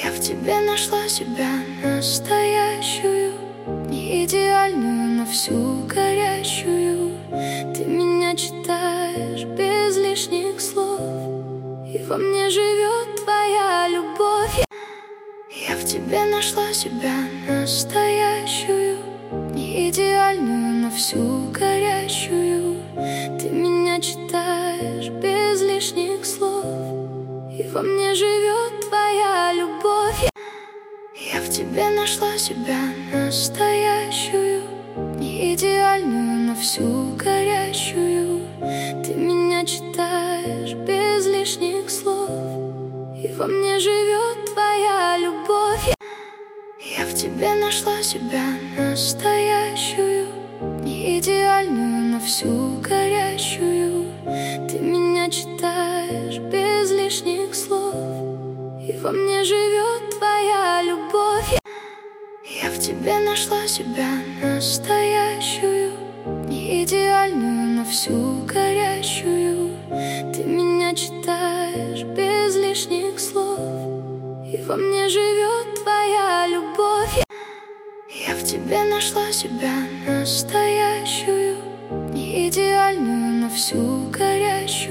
Я в тебе нашла себя настоящую, не идеальную, но всю горящую. Ты меня читаешь без лишних слов, и во мне живет твоя любовь. Я в тебе нашла себя настоящую, не идеальную, но всю горящую. Ты меня читаешь без лишних слов, и во мне живет твоя любовь. Я в тебе нашла себя настоящую, не идеальную, но всю горящую. Ты меня читаешь без лишних слов, и во мне живет твоя любовь. Я в тебе нашла себя настоящую, не идеальную, но всю горящую. Ты меня читаешь без лишних слов, и во мне живет твоя любовь. Я в тебе нашла себя настоящую, не идеальную, но всю горящую. Ты меня читаешь без лишних слов, и во мне живет твоя любовь. Я в тебе нашла себя настоящую, не идеальную, но всю горящую.